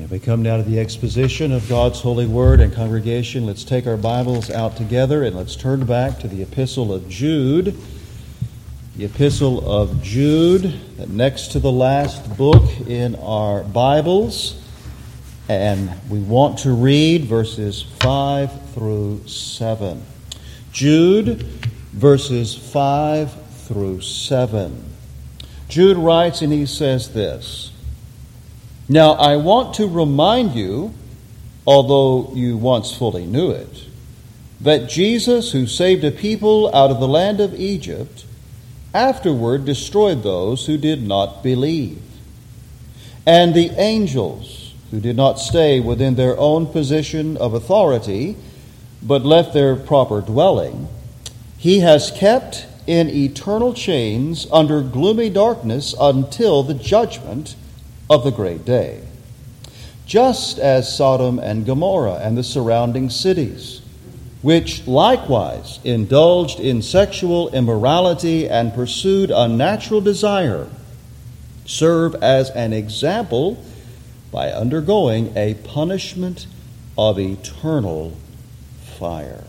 We come now to the exposition of God's holy word, and congregation, let's take our Bibles out together and let's turn back to the Epistle of Jude. The Epistle of Jude, next to the last book in our Bibles. And we want to read verses 5 through 7. Jude, verses 5 through 7. Jude writes and he says this: "Now I want to remind you, although you once fully knew it, that Jesus, who saved a people out of the land of Egypt, afterward destroyed those who did not believe. And the angels, who did not stay within their own position of authority, but left their proper dwelling, he has kept in eternal chains under gloomy darkness until the judgment of the great day. Just as Sodom and Gomorrah and the surrounding cities, which likewise indulged in sexual immorality and pursued unnatural desire, serve as an example by undergoing a punishment of eternal fire."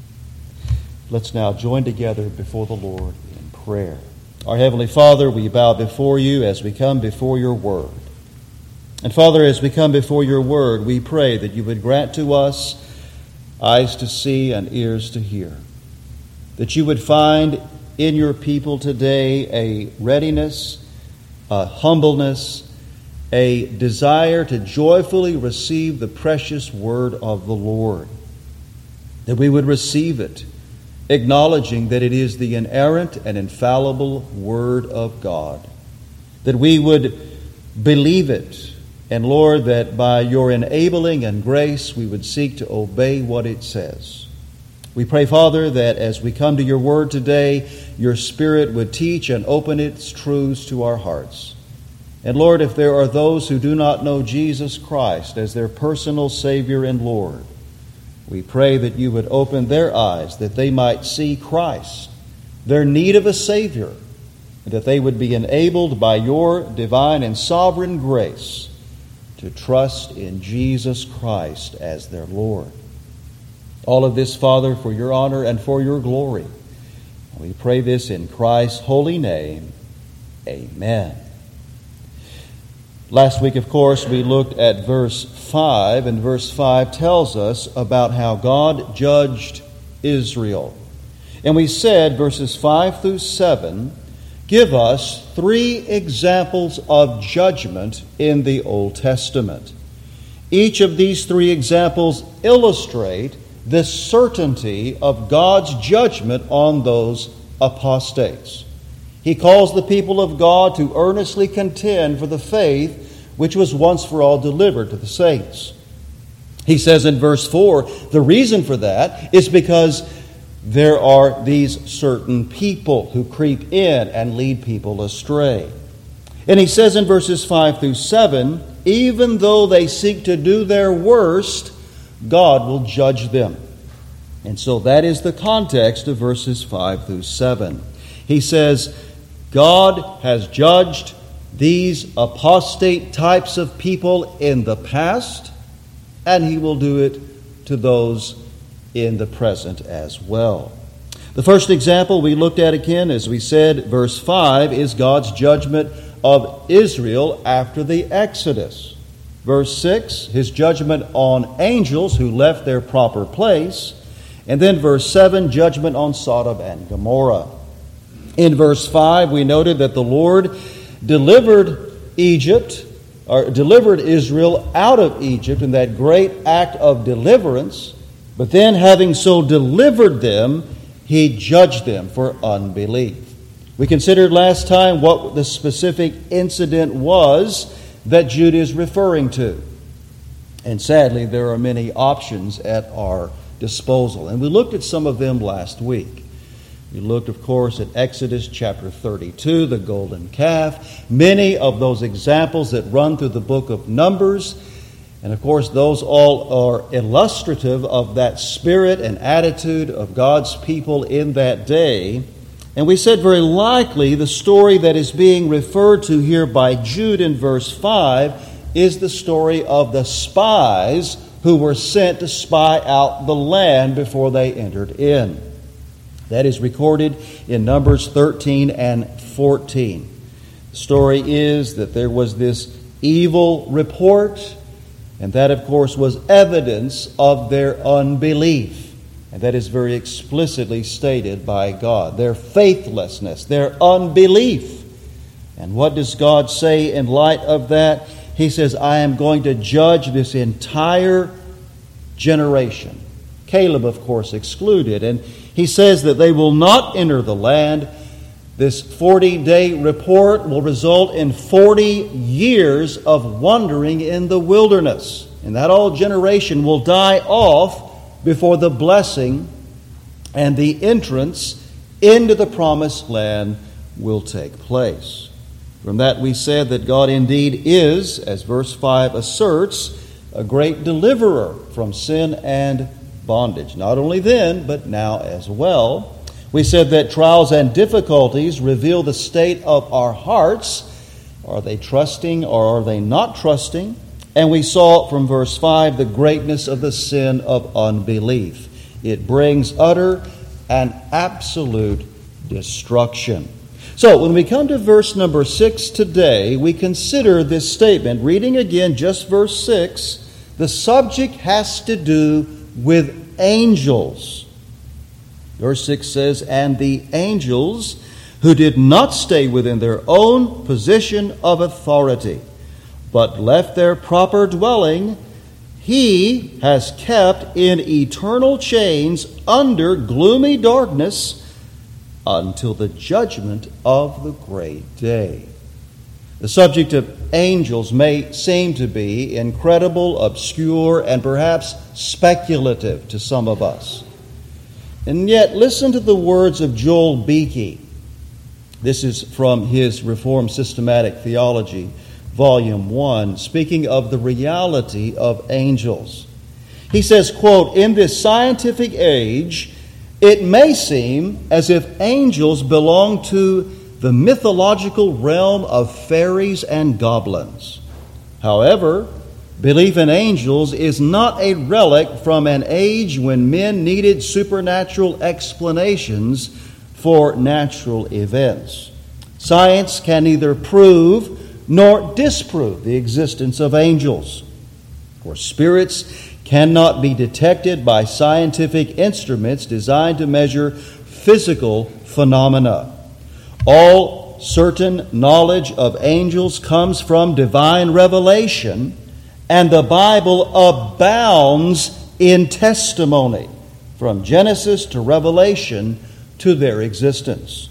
Let's now join together before the Lord in prayer. Our Heavenly Father, we bow before you as we come before your word. And Father, as we come before your word, we pray that you would grant to us eyes to see and ears to hear, that you would find in your people today a readiness, a humbleness, a desire to joyfully receive the precious word of the Lord, that we would receive it, acknowledging that it is the inerrant and infallible word of God, that we would believe it, and Lord, that by your enabling and grace we would seek to obey what it says. We pray, Father, that as we come to your word today, your Spirit would teach and open its truths to our hearts. And Lord, if there are those who do not know Jesus Christ as their personal Savior and Lord, we pray that you would open their eyes, that they might see Christ, their need of a Savior, and that they would be enabled by your divine and sovereign grace to trust in Jesus Christ as their Lord. All of this, Father, for your honor and for your glory. We pray this in Christ's holy name. Amen. Last week, of course, we looked at verse 5, and verse 5 tells us about how God judged Israel. And we said verses 5 through 7 give us 3 examples of judgment in the Old Testament. Each of these 3 examples illustrate the certainty of God's judgment on those apostates. He calls the people of God to earnestly contend for the faith which was once for all delivered to the saints. He says in verse 4, the reason for that is because there are these certain people who creep in and lead people astray. And he says in verses 5 through 7, even though they seek to do their worst, God will judge them. And so that is the context of verses 5 through 7. He says, God has judged these apostate types of people in the past, and he will do it to those in the present as well. The first example we looked at again, as we said, verse 5, is God's judgment of Israel after the Exodus. Verse 6, his judgment on angels who left their proper place. And then verse 7, judgment on Sodom and Gomorrah. In verse 5, we noted that the Lord delivered Israel out of Egypt in that great act of deliverance. But then, having so delivered them, he judged them for unbelief. We considered last time what the specific incident was that Jude is referring to. And sadly, there are many options at our disposal. And we looked at some of them last week. We looked, of course, at Exodus chapter 32, the golden calf, many of those examples that run through the book of Numbers. And of course, those all are illustrative of that spirit and attitude of God's people in that day. And we said very likely the story that is being referred to here by Jude in verse 5 is the story of the spies who were sent to spy out the land before they entered in. That is recorded in Numbers 13 and 14. The story is that there was this evil report, and that, of course, was evidence of their unbelief. And that is very explicitly stated by God. Their faithlessness, their unbelief. And what does God say in light of that? He says, I am going to judge this entire generation. Caleb, of course, excluded. And he says that they will not enter the land. This 40-day report will result in 40 years of wandering in the wilderness. And that whole generation will die off before the blessing and the entrance into the promised land will take place. From that we said that God indeed is, as verse 5 asserts, a great deliverer from sin and bondage. Not only then, but now as well. We said that trials and difficulties reveal the state of our hearts. Are they trusting or are they not trusting? And we saw from verse 5 the greatness of the sin of unbelief. It brings utter and absolute destruction. So, when we come to verse number 6 today, we consider this statement. Reading again just verse 6, the subject has to do with angels. Verse 6 says, and the angels who did not stay within their own position of authority, but left their proper dwelling, he has kept in eternal chains under gloomy darkness until the judgment of the great day. The subject of angels may seem to be incredible, obscure, and perhaps speculative to some of us. And yet, listen to the words of Joel Beeke. This is from his Reformed Systematic Theology, Volume 1, speaking of the reality of angels. He says, quote, in this scientific age, it may seem as if angels belong to the mythological realm of fairies and goblins. However, belief in angels is not a relic from an age when men needed supernatural explanations for natural events. Science can neither prove nor disprove the existence of angels. For spirits cannot be detected by scientific instruments designed to measure physical phenomena. All certain knowledge of angels comes from divine revelation, and the Bible abounds in testimony from Genesis to Revelation to their existence.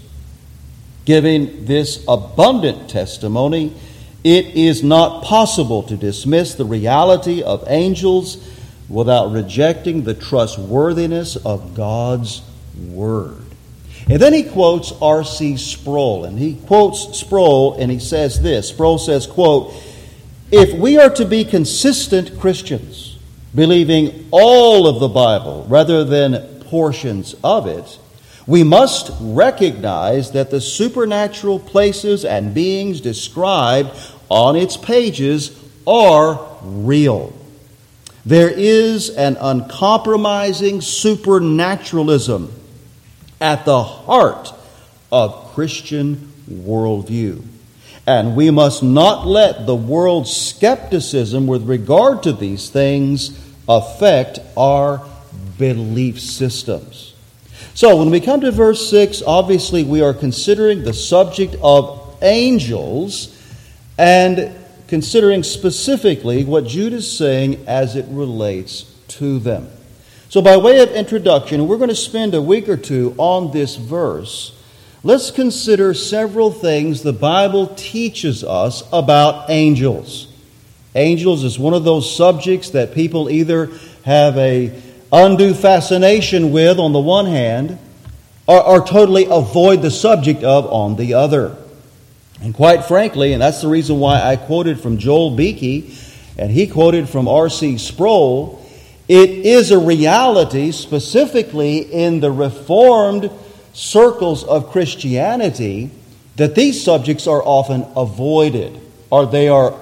Giving this abundant testimony, it is not possible to dismiss the reality of angels without rejecting the trustworthiness of God's Word. And then he quotes R.C. Sproul, and he quotes Sproul, and he says this. Sproul says, quote, if we are to be consistent Christians, believing all of the Bible rather than portions of it, we must recognize that the supernatural places and beings described on its pages are real. There is an uncompromising supernaturalism at the heart of Christian worldview. And we must not let the world's skepticism with regard to these things affect our belief systems. So when we come to verse 6, obviously we are considering the subject of angels and considering specifically what Jude is saying as it relates to them. So by way of introduction, we're going to spend a week or two on this verse. Let's consider several things the Bible teaches us about angels. Angels is one of those subjects that people either have a undue fascination with on the one hand, or totally avoid the subject of on the other. And quite frankly, and that's the reason why I quoted from Joel Beeke, and he quoted from R.C. Sproul, it is a reality, specifically in the Reformed circles of Christianity, that these subjects are often avoided, or they are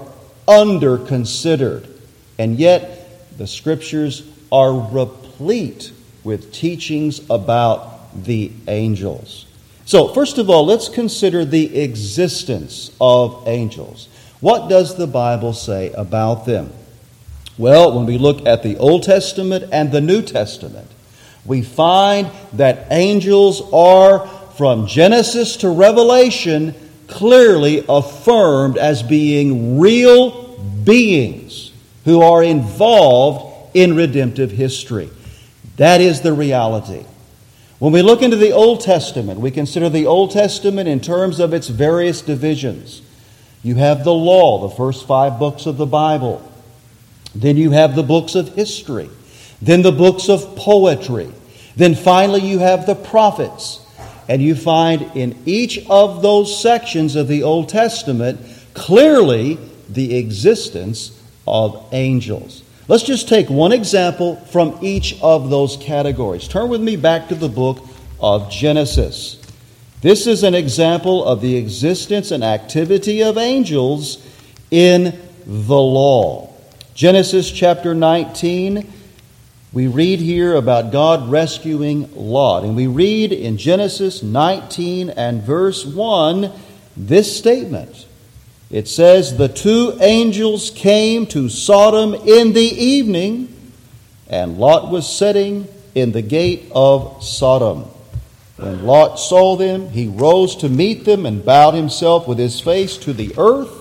under-considered. And yet, the Scriptures are replete with teachings about the angels. So, first of all, let's consider the existence of angels. What does the Bible say about them? Well, when we look at the Old Testament and the New Testament, we find that angels are, from Genesis to Revelation, clearly affirmed as being real beings who are involved in redemptive history. That is the reality. When we look into the Old Testament, we consider the Old Testament in terms of its various divisions. You have the law, the first 5 books of the Bible. Then you have the books of history. Then the books of poetry. Then finally you have the prophets. And you find in each of those sections of the Old Testament clearly the existence of angels. Let's just take one example from each of those categories. Turn with me back to the book of Genesis. This is an example of the existence and activity of angels in the law. Genesis chapter 19, we read here about God rescuing Lot. And we read in Genesis 19 and verse 1 this statement. It says, "The 2 angels came to Sodom in the evening, and Lot was sitting in the gate of Sodom. When Lot saw them, he rose to meet them and bowed himself with his face to the earth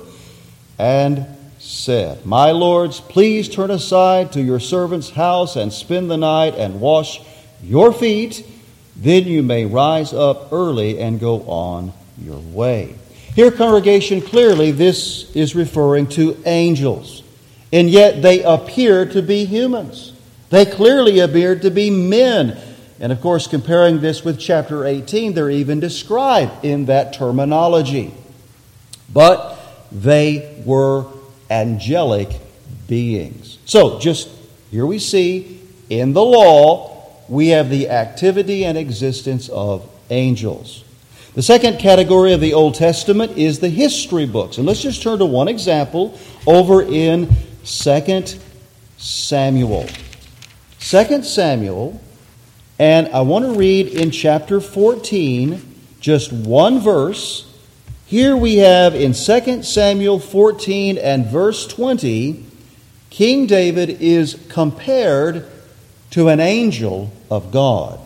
and said, 'My lords, please turn aside to your servant's house and spend the night and wash your feet. Then you may rise up early and go on your way.'" Here, congregation, clearly this is referring to angels. And yet they appear to be humans. They clearly appear to be men. And of course, comparing this with chapter 18, they're even described in that terminology. But they were angelic beings. So, just here we see in the law, we have the activity and existence of angels. The second category of the Old Testament is the history books. And let's just turn to one example over in 2 Samuel. 2 Samuel, and I want to read in chapter 14 just one verse. Here we have in 2 Samuel 14 and verse 20, King David is compared to an angel of God.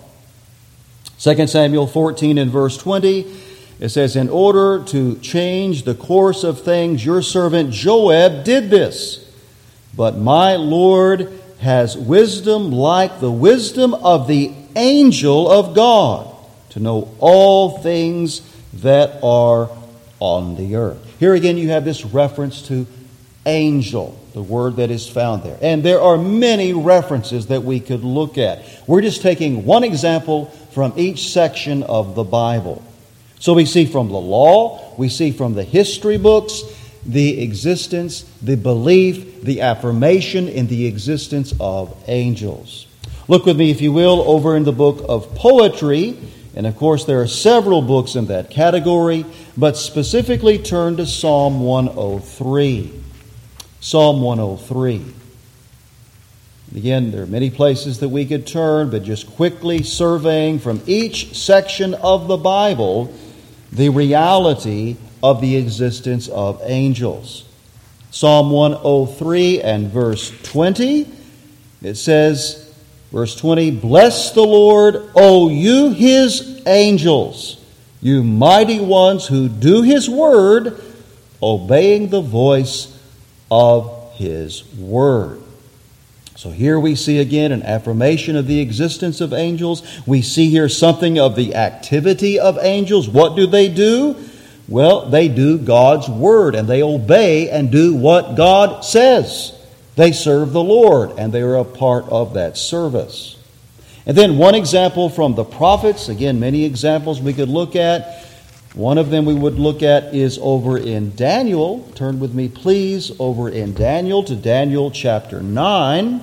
2 Samuel 14 and verse 20, it says, "In order to change the course of things, your servant Joab did this. But my Lord has wisdom like the wisdom of the angel of God, to know all things that are on the earth." Here again you have this reference to angel, the word that is found there. And there are many references that we could look at. We're just taking one example from each section of the Bible. So we see from the law, we see from the history books, the existence, the belief, the affirmation in the existence of angels. Look with me, if you will, over in the book of poetry. And of course, there are several books in that category, but specifically turn to Psalm 103. Psalm 103. Again, there are many places that we could turn, but just quickly surveying from each section of the Bible the reality of the existence of angels. Psalm 103 and verse 20, it says, verse 20, "Bless the Lord, O you his angels, you mighty ones who do his word, obeying the voice of his word." So here we see again an affirmation of the existence of angels. We see here something of the activity of angels. What do? Well, they do God's word, and they obey and do what God says. They serve the Lord, and they are a part of that service. And then one example from the prophets. Again, many examples we could look at. One of them we would look at is over in Daniel. Turn with me, please, over in Daniel to Daniel chapter 9.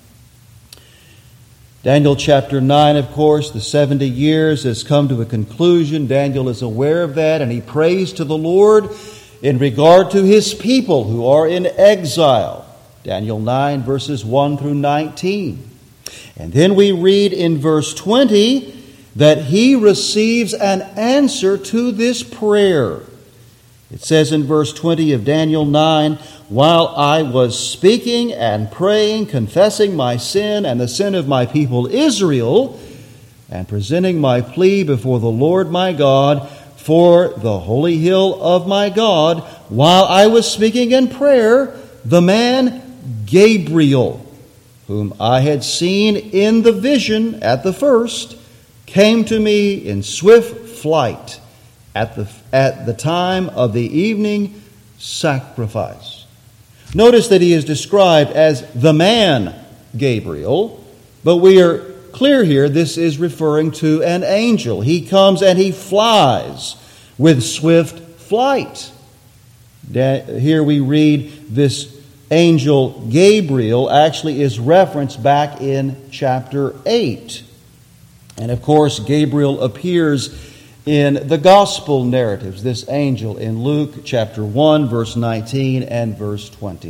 Daniel chapter 9, of course, the 70 years has come to a conclusion. Daniel is aware of that, and he prays to the Lord. in regard to his people who are in exile. Daniel 9, verses 1 through 19. And then we read in verse 20 that he receives an answer to this prayer. It says in verse 20 of Daniel 9, "While I was speaking and praying, confessing my sin and the sin of my people Israel, and presenting my plea before the Lord my God for the holy hill of my God, while I was speaking in prayer, the man Gabriel, whom I had seen in the vision at the first, came to me in swift flight at the time of the evening sacrifice." Notice that he is described as the man Gabriel, but we are clear here this is referring to an angel. He comes and he flies with swift flight. Here we read this angel Gabriel actually is referenced back in chapter 8. And of course, Gabriel appears in the gospel narratives, this angel in Luke chapter 1, verse 19 and verse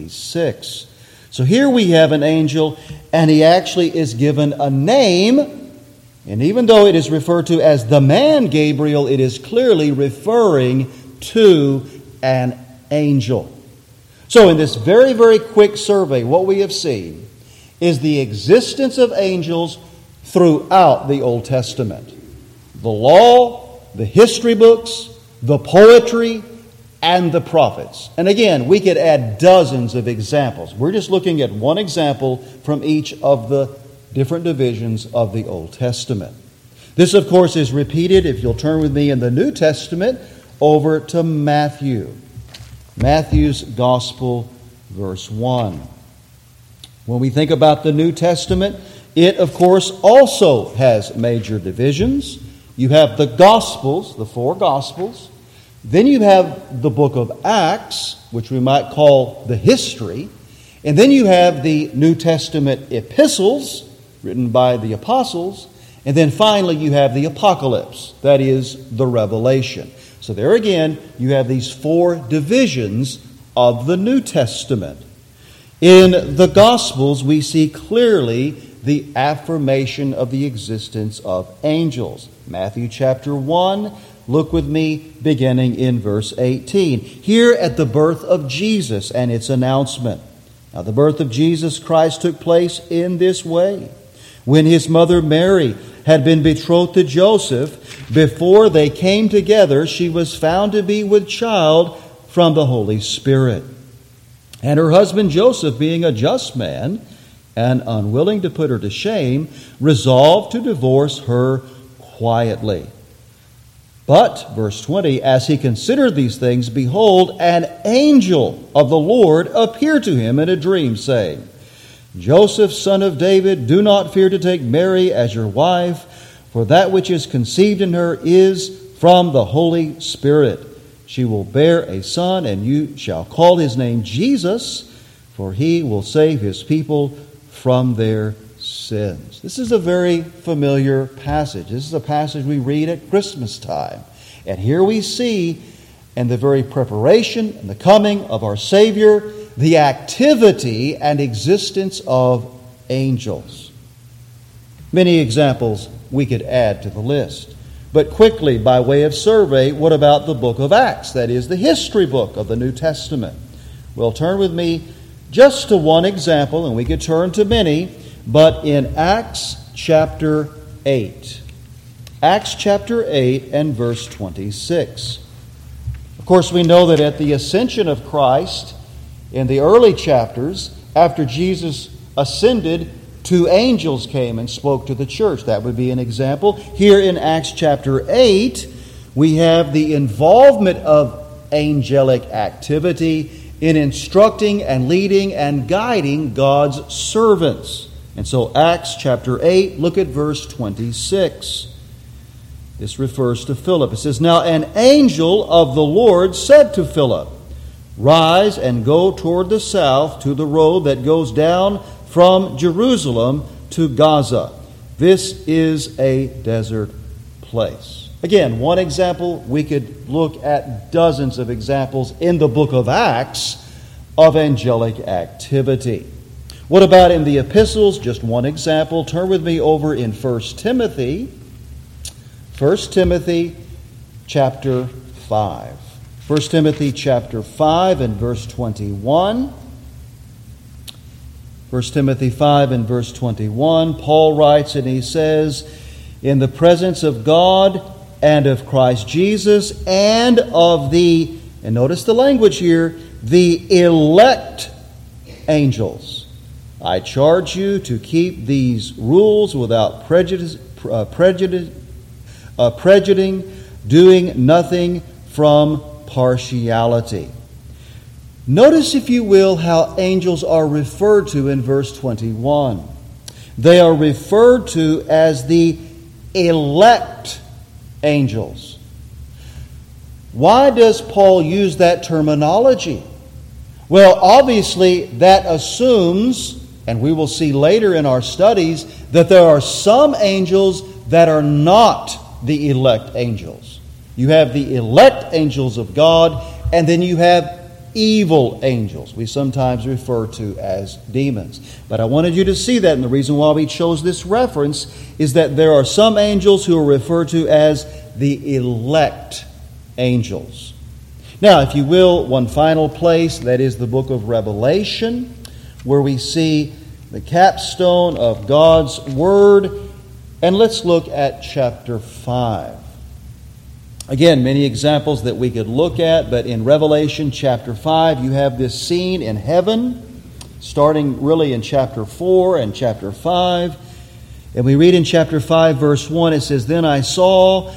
26. So here we have an angel, and he actually is given a name. And even though it is referred to as the man Gabriel, it is clearly referring to an angel. So in this very, very quick survey, what we have seen is the existence of angels throughout the Old Testament. The law, the history books, the poetry, and the prophets. And again, we could add dozens of examples. We're just looking at one example from each of the different divisions of the Old Testament. This, of course, is repeated, if you'll turn with me in the New Testament, over to Matthew. Matthew's Gospel, verse 1. When we think about the New Testament, it, of course, also has major divisions. You have the Gospels, the four Gospels. Then you have the book of Acts, which we might call the history. And then you have the New Testament epistles, written by the apostles. And then finally you have the Apocalypse, that is, the Revelation. So there again, you have these four divisions of the New Testament. In the Gospels, we see clearly the affirmation of the existence of angels. Matthew chapter 1, look with me beginning in verse 18. Here at the birth of Jesus and its announcement. Now the birth of Jesus Christ took place in this way. When his mother Mary had been betrothed to Joseph, before they came together, she was found to be with child from the Holy Spirit. And her husband Joseph, being a just man and unwilling to put her to shame, resolved to divorce her quietly. But, verse 20, as he considered these things, behold, an angel of the Lord appeared to him in a dream, saying, Joseph, son of David, do not fear to take Mary as your wife, for that which is conceived in her is from the Holy Spirit. She will bear a son, and you shall call his name Jesus, for he will save his people from their sins. This is a very familiar passage. This is a passage we read at Christmas time. And here we see, in the very preparation and the coming of our Savior, the activity and existence of angels. Many examples we could add to the list. But quickly, by way of survey, what about the book of Acts? That is the history book of the New Testament. Well, turn with me just to one example, and we could turn to many, but in Acts chapter 8. Acts chapter 8 and verse 26. Of course, we know that at the ascension of Christ, in the early chapters, after Jesus ascended, 2 angels came and spoke to the church. That would be an example. Here in Acts chapter 8, we have the involvement of angelic activity in instructing and leading and guiding God's servants. And so Acts chapter 8, look at verse 26. This refers to Philip. It says, Now an angel of the Lord said to Philip, Rise and go toward the south to the road that goes down from Jerusalem to Gaza. This is a desert place. Again, one example, we could look at dozens of examples in the book of Acts of angelic activity. What about in the epistles? Just one example. Turn with me over in 1 Timothy. 1 Timothy chapter 5. 1 Timothy chapter 5 and verse 21. 1 Timothy 5 and verse 21, Paul writes and he says, "In the presence of God and of Christ Jesus and of the," and notice the language here, "the elect angels, I charge you to keep these rules without prejudicing, doing nothing from partiality." Notice, if you will, how angels are referred to in verse 21. They are referred to as the elect angels. Why does Paul use that terminology? Well, obviously that assumes, and we will see later in our studies, that there are some angels that are not the elect angels. You have the elect angels of God, and then you have evil angels, we sometimes refer to as demons. But I wanted you to see that, and the reason why we chose this reference is that there are some angels who are referred to as the elect angels. Now, if you will, one final place, that is the book of Revelation, where we see the capstone of God's Word. And let's look at chapter 5. Again, many examples that we could look at, but in Revelation chapter 5, you have this scene in heaven, starting really in chapter 4 and chapter 5. And we read in chapter 5, verse 1, it says, "Then I saw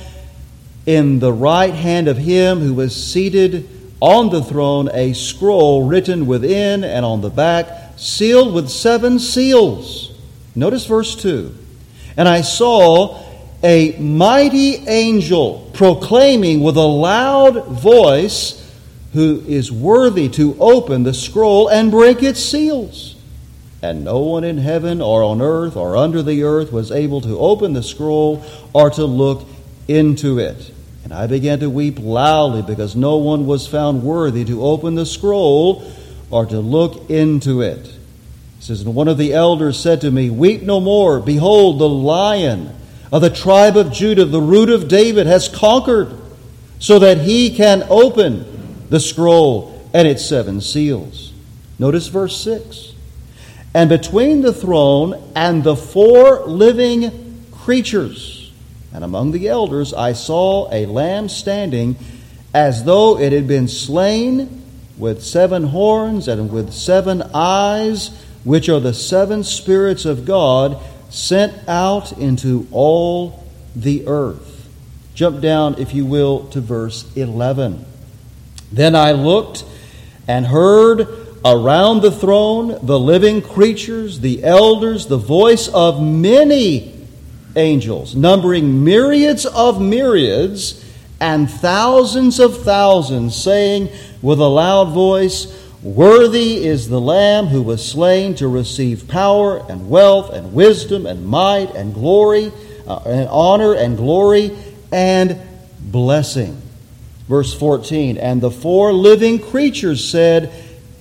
in the right hand of him who was seated on the throne a scroll written within and on the back, sealed with 7 seals." Notice verse 2. "And I saw a mighty angel proclaiming with a loud voice, who is worthy to open the scroll and break its seals. And no one in heaven or on earth or under the earth was able to open the scroll or to look into it. And I began to weep loudly because no one was found worthy to open the scroll or to look into it." It says, "And one of the elders said to me, 'Weep no more. Behold, the Lion of the tribe of Judah, the root of David, has conquered, so that he can open the scroll and its 7 seals.'" Notice verse 6. "And between the throne and the 4 living creatures, and among the elders, I saw a lamb standing as though it had been slain, with 7 horns and with 7 eyes, which are the 7 spirits of God, sent out into all the earth." Jump down, if you will, to verse 11. "Then I looked and heard around the throne the living creatures, the elders, the voice of many angels, numbering myriads of myriads and thousands of thousands, saying with a loud voice, 'Worthy is the Lamb who was slain to receive power and wealth and wisdom and might and glory and honor and glory and blessing.'" Verse 14, "And the 4 living creatures said,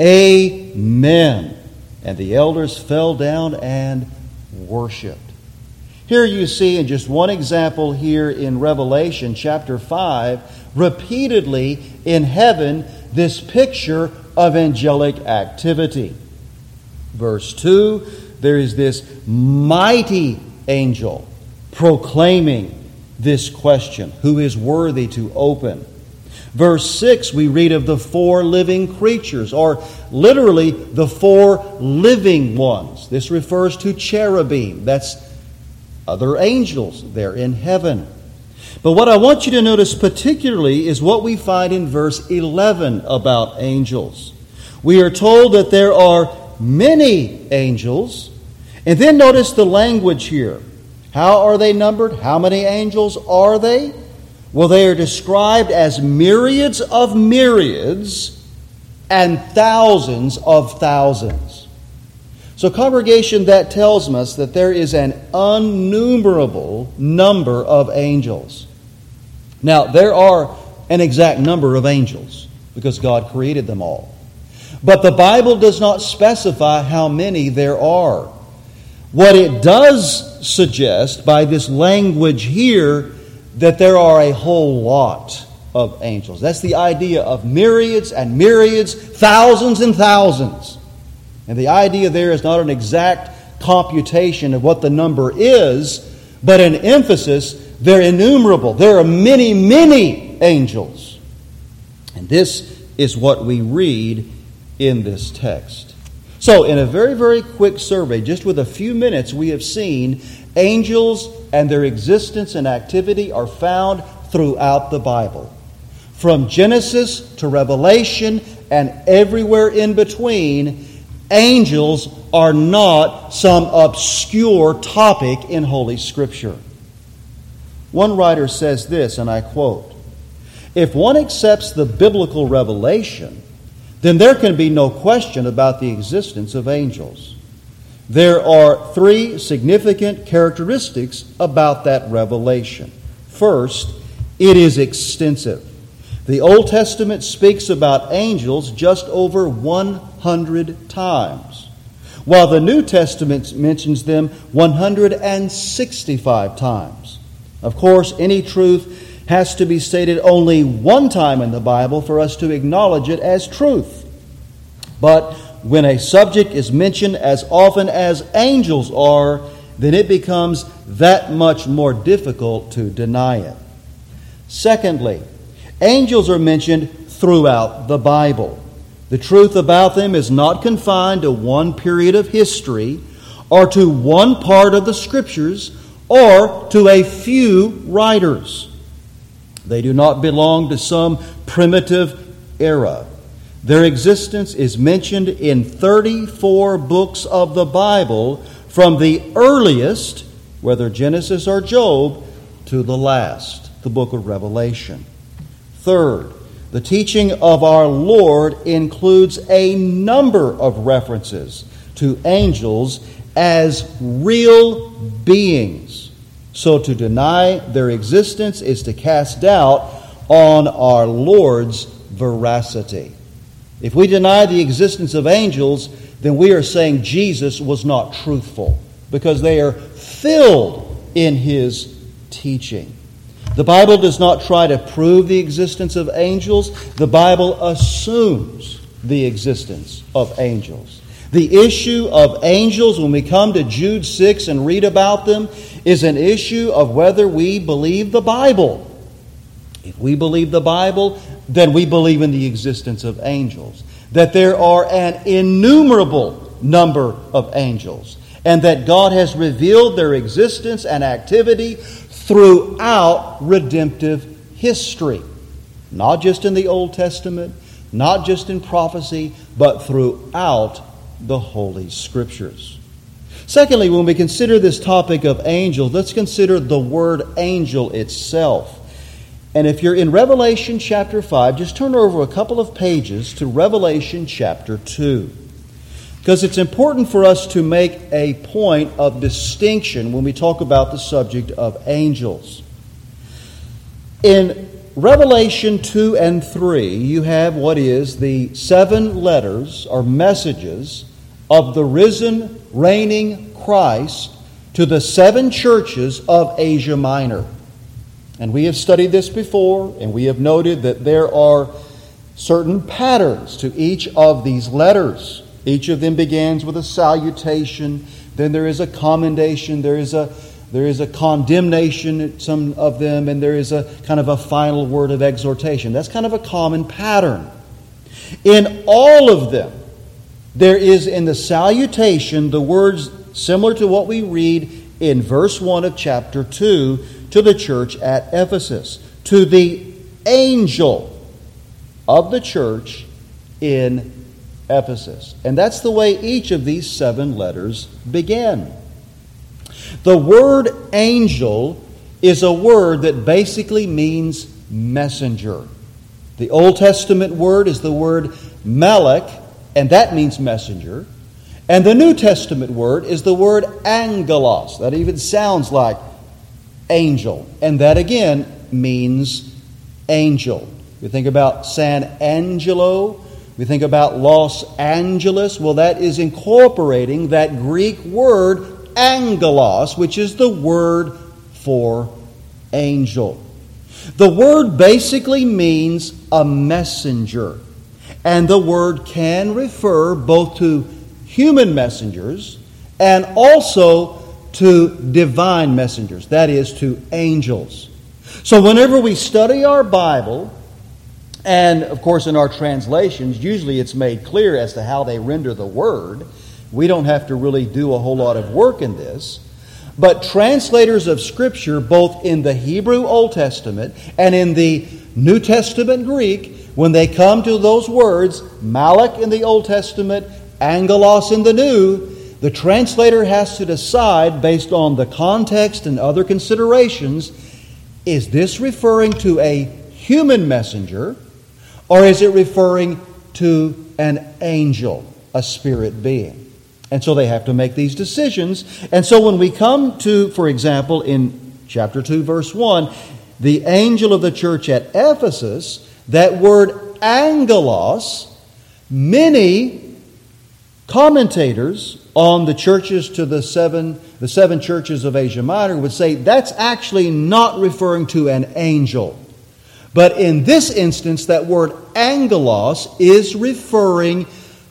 'Amen.' And the elders fell down and worshipped." Here you see, in just one example here in Revelation chapter 5, repeatedly in heaven, this picture of angelic activity. Verse 2, there is this mighty angel proclaiming this question, who is worthy to open. Verse 6, we read of the 4 living creatures, or literally the 4 living ones. This refers to cherubim. That's other angels there in heaven. But what I want you to notice particularly is what we find in verse 11 about angels. We are told that there are many angels. And then notice the language here. How are they numbered? How many angels are they? Well, they are described as myriads of myriads and thousands of thousands. So, congregation, that tells us that there is an innumerable number of angels. Now, there are an exact number of angels because God created them all. But the Bible does not specify how many there are. What it does suggest by this language here, that there are a whole lot of angels. That's the idea of myriads and myriads, thousands and thousands. And the idea there is not an exact computation of what the number is, but an emphasis, they're innumerable. There are many, many angels. And this is what we read in this text. So, in a very, very quick survey, just with a few minutes, we have seen angels and their existence and activity are found throughout the Bible. From Genesis to Revelation and everywhere in between, angels are not some obscure topic in Holy Scripture. One writer says this, and I quote, "If one accepts the biblical revelation, then there can be no question about the existence of angels. There are three significant characteristics about that revelation. First, it is extensive. The Old Testament speaks about angels just over 100 times, while the New Testament mentions them 165 times. Of course, any truth has to be stated only one time in the Bible for us to acknowledge it as truth. But when a subject is mentioned as often as angels are, then it becomes that much more difficult to deny it. Secondly, angels are mentioned throughout the Bible. The truth about them is not confined to one period of history or to one part of the Scriptures or to a few writers. They do not belong to some primitive era. Their existence is mentioned in 34 books of the Bible, from the earliest, whether Genesis or Job, to the last, the book of Revelation. Third, the teaching of our Lord includes a number of references to angels as real beings. So to deny their existence is to cast doubt on our Lord's veracity. If we deny the existence of angels, then we are saying Jesus was not truthful, because they are filled in His teaching. The Bible does not try to prove the existence of angels. The Bible assumes the existence of angels. The issue of angels, when we come to Jude 6 and read about them, is an issue of whether we believe the Bible. If we believe the Bible, then we believe in the existence of angels. That there are an innumerable number of angels. And that God has revealed their existence and activity throughout redemptive history. Not just in the Old Testament, not just in prophecy, but throughout the Holy Scriptures. Secondly, when we consider this topic of angels, let's consider the word angel itself. And if you're in Revelation chapter 5, just turn over a couple of pages to Revelation chapter 2. Because it's important for us to make a point of distinction when we talk about the subject of angels. In Revelation 2 and 3, you have what is the 7 letters or messages of the risen, reigning Christ to the 7 churches of Asia Minor. And we have studied this before, and we have noted that there are certain patterns to each of these letters. Each of them begins with a salutation, then there is a commendation, there is a condemnation, some of them, and there is a kind of a final word of exhortation. That's kind of a common pattern. In all of them, there is in the salutation the words similar to what we read in verse 1 of chapter 2 to the church at Ephesus. To the angel of the church in Ephesus. And that's the way each of these 7 letters begin. The word angel is a word that basically means messenger. The Old Testament word is the word malach, and that means messenger. And the New Testament word is the word angelos. That even sounds like angel. And that again means angel. We think about San Angelo. We think about Los Angeles. Well, that is incorporating that Greek word angelos, which is the word for angel. The word basically means a messenger. And the word can refer both to human messengers and also to divine messengers, that is, to angels. So whenever we study our Bible, and of course in our translations, usually it's made clear as to how they render the word. We don't have to really do a whole lot of work in this. But translators of Scripture, both in the Hebrew Old Testament and in the New Testament Greek, when they come to those words, Malach in the Old Testament, angelos in the New, the translator has to decide, based on the context and other considerations, is this referring to a human messenger, or is it referring to an angel, a spirit being? And so they have to make these decisions. And so when we come to, for example, in chapter 2, verse 1, the angel of the church at Ephesus, that word angelos, many commentators on the churches to the seven churches of Asia Minor would say that's actually not referring to an angel. But in this instance, that word angelos is referring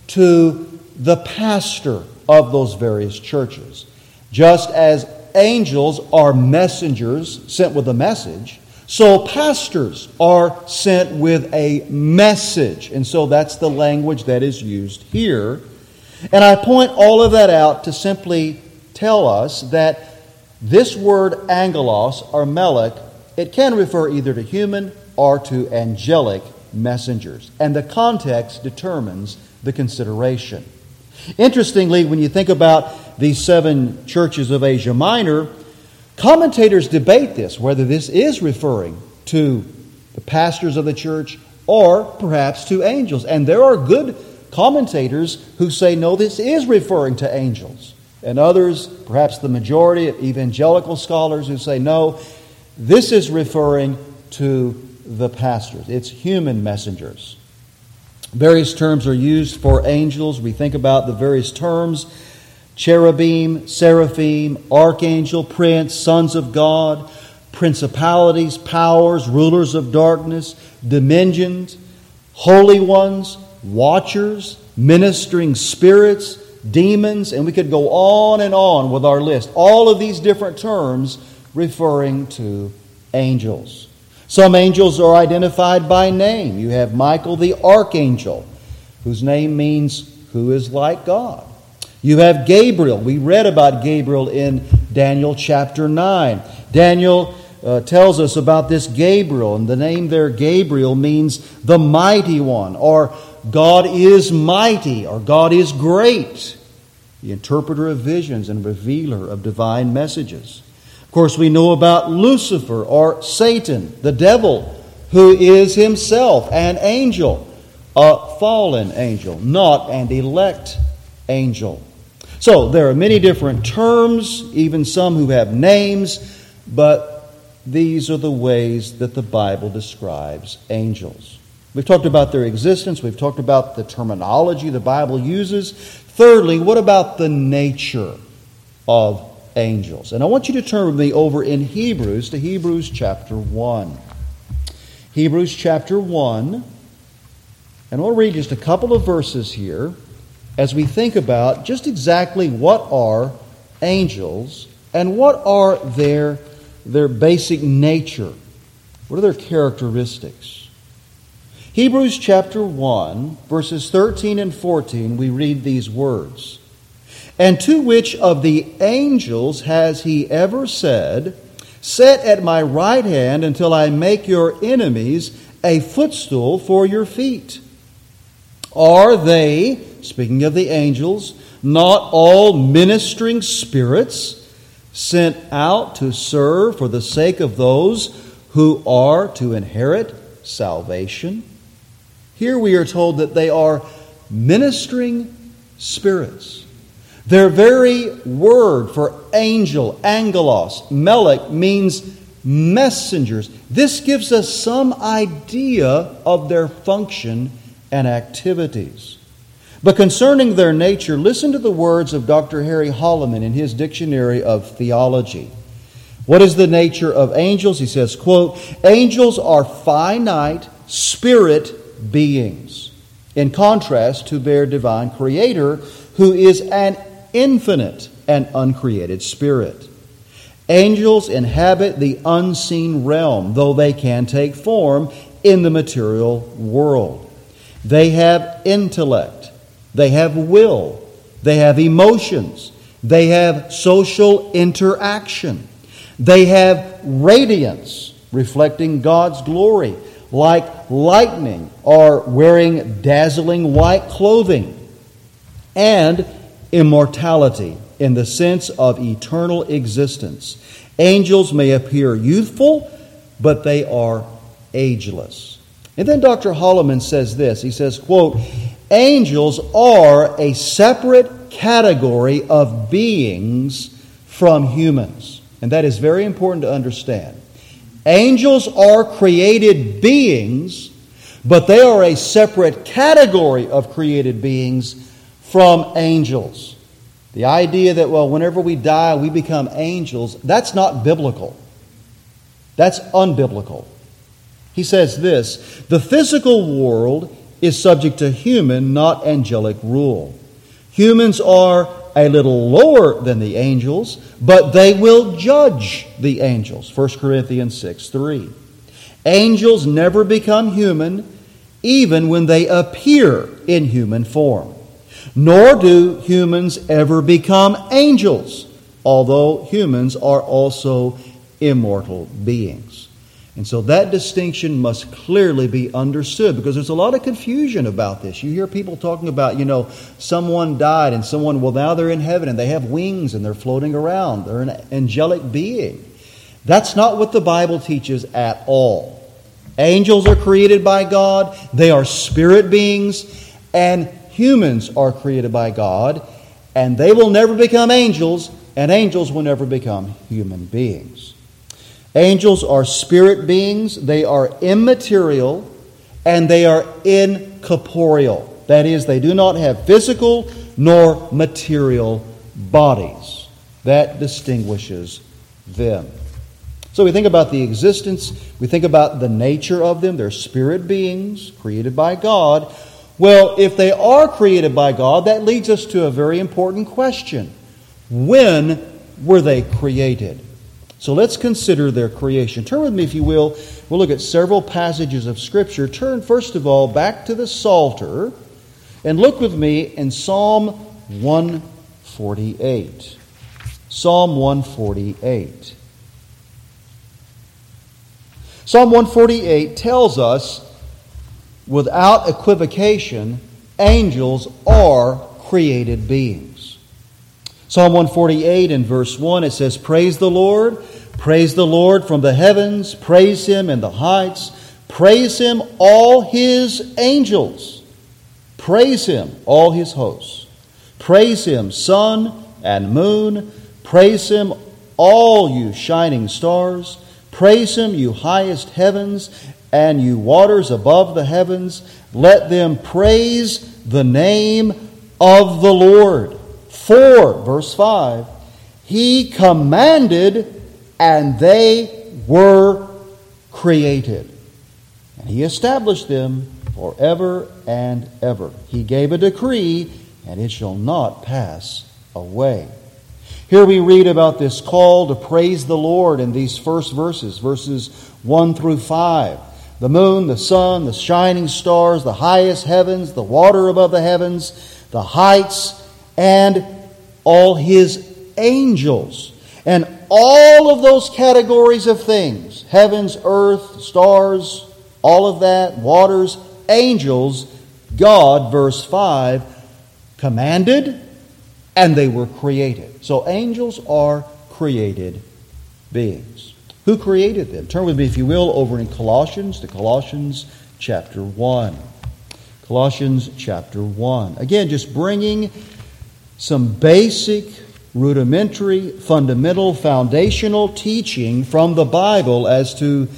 to the pastor of those various churches. Just as angels are messengers sent with a message, so pastors are sent with a message. And so that's the language that is used here. And I point all of that out to simply tell us that this word angelos or melech, it can refer either to human or to angelic messengers. And the context determines the consideration. Interestingly, when you think about these 7 churches of Asia Minor, commentators debate this, whether this is referring to the pastors of the church or perhaps to angels. And there are good commentators who say, no, this is referring to angels. And others, perhaps the majority of evangelical scholars, who say, no, this is referring to the pastors. It's human messengers. Various terms are used for angels. We think about the various terms: cherubim, seraphim, archangel, prince, sons of God, principalities, powers, rulers of darkness, dominions, holy ones, watchers, ministering spirits, demons, and we could go on and on with our list. All of these different terms referring to angels. Some angels are identified by name. You have Michael the archangel, whose name means who is like God. You have Gabriel. We read about Gabriel in Daniel chapter 9. Daniel tells us about this Gabriel, and the name there, Gabriel, means the mighty one, or God is mighty, or God is great, the interpreter of visions and revealer of divine messages. Of course, we know about Lucifer, or Satan, the devil, who is himself an angel, a fallen angel, not an elect angel. So there are many different terms, even some who have names, but these are the ways that the Bible describes angels. We've talked about their existence. We've talked about the terminology the Bible uses. Thirdly, what about the nature of angels? And I want you to turn with me over in Hebrews to Hebrews chapter 1. Hebrews chapter 1. And I'll read just a couple of verses here as we think about just exactly what are angels and what are their basic nature. What are their characteristics? Hebrews chapter 1, verses 13 and 14, we read these words. And to which of the angels has he ever said, "Sit at my right hand until I make your enemies a footstool for your feet"? Are they, speaking of the angels, not all ministering spirits sent out to serve for the sake of those who are to inherit salvation? Here we are told that they are ministering spirits. Their very word for angel, angelos, melech, means messengers. This gives us some idea of their function and activities. But concerning their nature, listen to the words of Dr. Harry Holloman in his Dictionary of Theology. What is the nature of angels? He says, quote, "Angels are finite spirit beings, in contrast to their divine Creator, who is an infinite and uncreated spirit. Angels inhabit the unseen realm, though they can take form in the material world. They have intellect, they have will, they have emotions, they have social interaction, they have radiance, reflecting God's glory, like lightning or wearing dazzling white clothing, and immortality in the sense of eternal existence. Angels may appear youthful, but they are ageless." And then Dr. Holloman says this. He says, quote, "Angels are a separate category of beings from humans." And that is very important to understand. Angels are created beings, but they are a separate category of created beings from angels. The idea that, well, whenever we die, we become angels, that's not biblical. That's unbiblical. He says this, "The physical world is subject to human, not angelic rule. Humans are a little lower than the angels, but they will judge the angels." 1 Corinthians 6:3. Angels never become human, even when they appear in human form. Nor do humans ever become angels, although humans are also immortal beings. And so that distinction must clearly be understood, because there's a lot of confusion about this. You hear people talking about, someone died and someone, well, now they're in heaven and they have wings and they're floating around. They're an angelic being. That's not what the Bible teaches at all. Angels are created by God. They are spirit beings, and humans are created by God, and they will never become angels, and angels will never become human beings. Angels are spirit beings, they are immaterial, and they are incorporeal. That is, they do not have physical nor material bodies. That distinguishes them. So we think about the existence, we think about the nature of them. They're spirit beings created by God. Well, if they are created by God, that leads us to a very important question. When were they created? So let's consider their creation. Turn with me, if you will. We'll look at several passages of Scripture. Turn, first of all, back to the Psalter and look with me in Psalm 148. Psalm 148. Psalm 148 tells us, without equivocation, angels are created beings. Psalm 148 in verse 1, it says, praise the Lord from the heavens, praise Him in the heights, praise Him all His angels, praise Him all His hosts, praise Him sun and moon, praise Him all you shining stars, praise Him you highest heavens and you waters above the heavens, let them praise the name of the Lord. For, verse 5, He commanded and they were created. And He established them forever and ever. He gave a decree and it shall not pass away. Here we read about this call to praise the Lord in these first verses 1 through 5. The moon, the sun, the shining stars, the highest heavens, the water above the heavens, the heights, and all His angels. And all of those categories of things, heavens, earth, stars, all of that, waters, angels, God, verse 5, commanded and they were created. So angels are created beings. Who created them? Turn with me, if you will, over in Colossians, to Colossians chapter 1. Colossians chapter 1. Again, just bringing some basic rudimentary, fundamental, foundational teaching from the Bible as to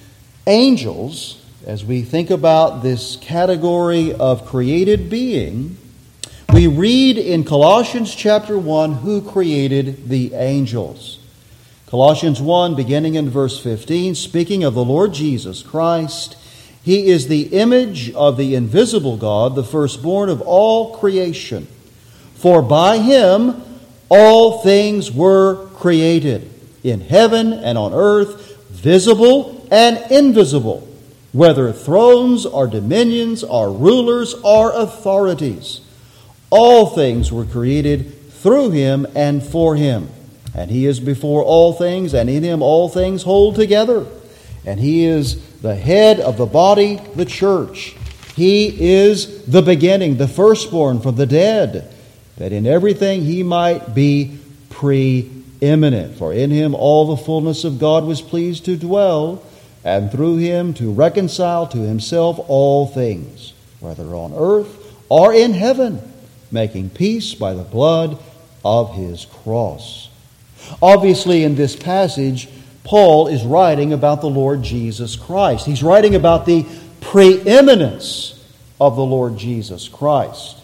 angels, as we think about this category of created being, we read in Colossians chapter 1 who created the angels. Colossians 1, beginning in verse 15, speaking of the Lord Jesus Christ, He is the image of the invisible God, the firstborn of all creation. For by Him all things were created, in heaven and on earth, visible and invisible, whether thrones or dominions or rulers or authorities. All things were created through Him and for Him. And He is before all things, and in Him all things hold together. And He is the head of the body, the church. He is the beginning, the firstborn from the dead, that in everything He might be preeminent. For in Him all the fullness of God was pleased to dwell, and through Him to reconcile to Himself all things, whether on earth or in heaven, making peace by the blood of His cross. Obviously, in this passage, Paul is writing about the Lord Jesus Christ. He's writing about the preeminence of the Lord Jesus Christ.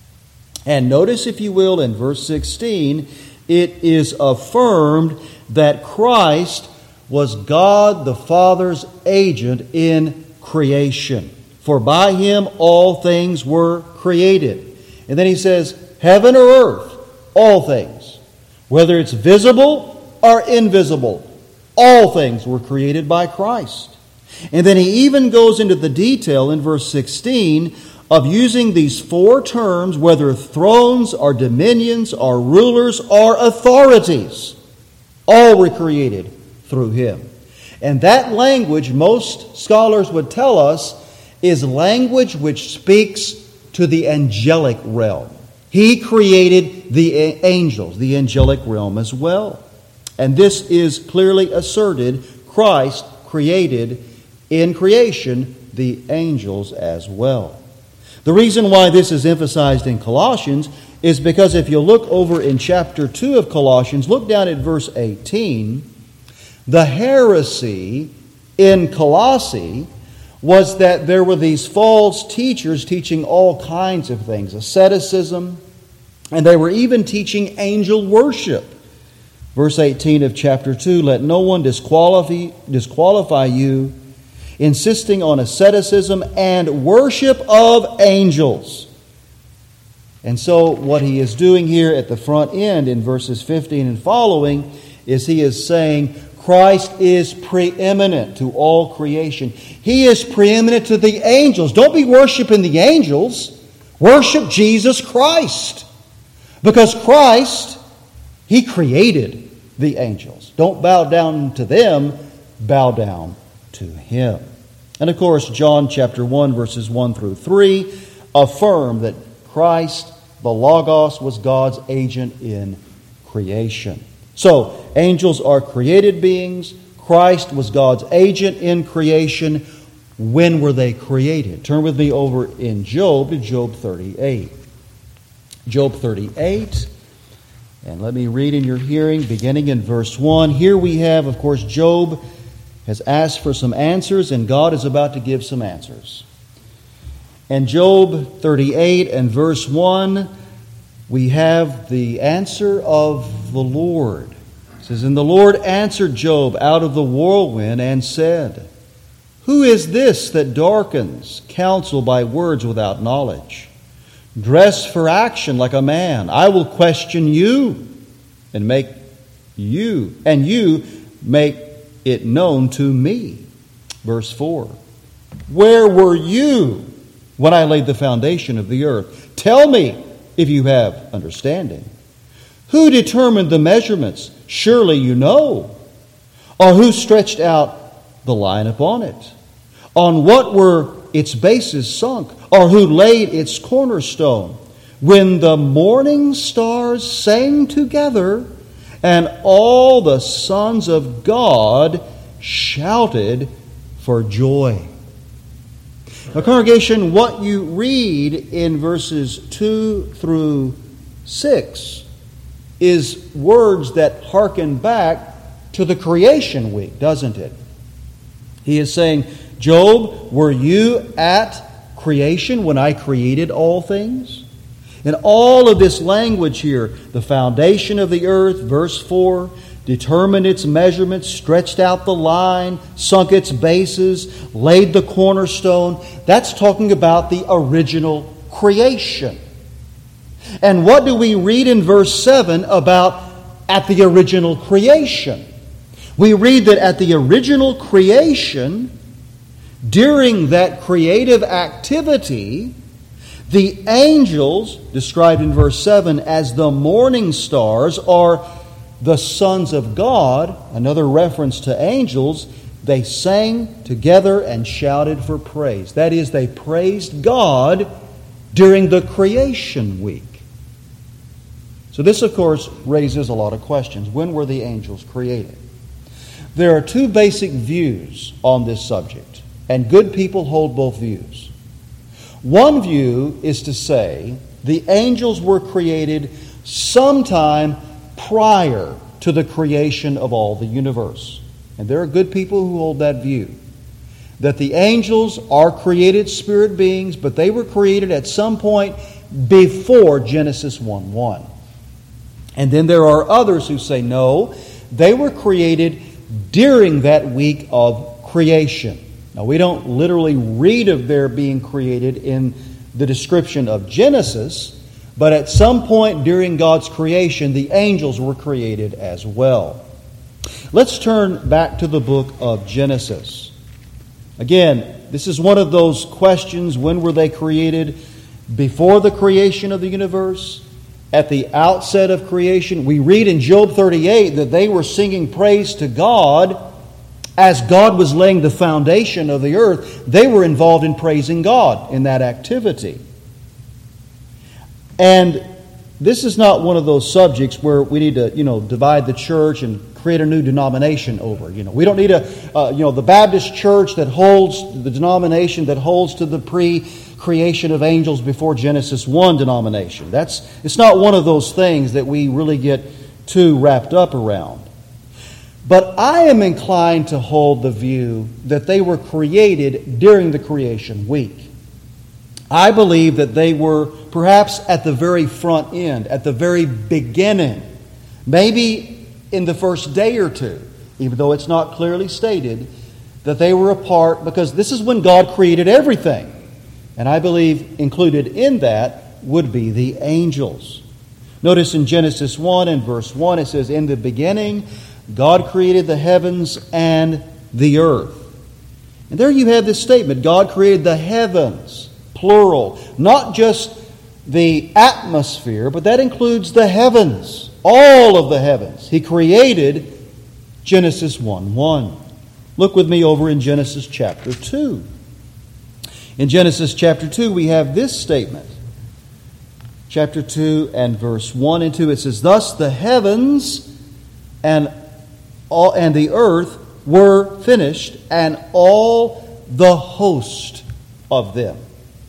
And notice, if you will, in verse 16, it is affirmed that Christ was God the Father's agent in creation. For by Him all things were created. And then he says, heaven or earth, all things, whether it's visible or invisible, all things were created by Christ. And then he even goes into the detail in verse 16 of using these four terms, whether thrones or dominions or rulers or authorities, all were created through Him. And that language, most scholars would tell us, is language which speaks to the angelic realm. He created the angels, the angelic realm as well. And this is clearly asserted. Christ created in creation the angels as well. The reason why this is emphasized in Colossians is because if you look over in chapter 2 of Colossians, look down at verse 18, the heresy in Colossae was that there were these false teachers teaching all kinds of things, asceticism, and they were even teaching angel worship. Verse 18 of chapter 2, let no one disqualify you, insisting on asceticism and worship of angels. And so what he is doing here at the front end in verses 15 and following is he is saying Christ is preeminent to all creation. He is preeminent to the angels. Don't be worshiping the angels. Worship Jesus Christ. Because Christ, He created the angels. Don't bow down to them, bow down to Him. And of course, John chapter 1, verses 1 through 3 affirm that Christ, the Logos, was God's agent in creation. So, angels are created beings. Christ was God's agent in creation. When were they created? Turn with me over in Job to Job 38. Job 38. And let me read in your hearing, beginning in verse 1. Here we have, of course, Job has asked for some answers, and God is about to give some answers. And Job 38 and verse 1, we have the answer of the Lord. It says, and the Lord answered Job out of the whirlwind and said, who is this that darkens counsel by words without knowledge? Dress for action like a man. I will question you and you make it known to me. Verse 4. Where were you when I laid the foundation of the earth? Tell me if you have understanding. Who determined the measurements? Surely you know. Or who stretched out the line upon it? On what were its bases sunk? Or who laid its cornerstone? When the morning stars sang together, and all the sons of God shouted for joy. Now, congregation, what you read in verses 2 through 6 is words that hearken back to the creation week, doesn't it? He is saying, Job, were you at creation when I created all things? And all of this language here, the foundation of the earth, verse 4, determined its measurements, stretched out the line, sunk its bases, laid the cornerstone. That's talking about the original creation. And what do we read in verse 7 about at the original creation? We read that at the original creation, during that creative activity, the angels, described in verse 7 as the morning stars, are the sons of God, another reference to angels. They sang together and shouted for praise. That is, they praised God during the creation week. So this, of course, raises a lot of questions. When were the angels created? There are two basic views on this subject, and good people hold both views. One view is to say the angels were created sometime prior to the creation of all the universe. And there are good people who hold that view, that the angels are created spirit beings, but they were created at some point before Genesis 1:1. And then there are others who say, no, they were created during that week of creation. Now, we don't literally read of their being created in the description of Genesis, but at some point during God's creation, the angels were created as well. Let's turn back to the book of Genesis. Again, this is one of those questions, when were they created? Before the creation of the universe? At the outset of creation? We read in Job 38 that they were singing praise to God as God was laying the foundation of the earth. They were involved in praising God in that activity. And this is not one of those subjects where we need to, divide the church and create a new denomination over. We don't need the Baptist church that holds the denomination that holds to the pre-creation of angels before Genesis 1 denomination. It's not one of those things that we really get too wrapped up around. But I am inclined to hold the view that they were created during the creation week. I believe that they were perhaps at the very front end, at the very beginning, maybe in the first day or two, even though it's not clearly stated, that they were a part, because this is when God created everything. And I believe included in that would be the angels. Notice in Genesis 1 and verse 1 it says, in the beginning God created the heavens and the earth. And there you have this statement, God created the heavens, plural. Not just the atmosphere, but that includes the heavens, all of the heavens. He created Genesis 1:1. Look with me over in Genesis chapter 2. In Genesis chapter 2 we have this statement. Chapter 2 and verse 1 and 2 it says, thus the heavens and the earth were finished, and all the host of them.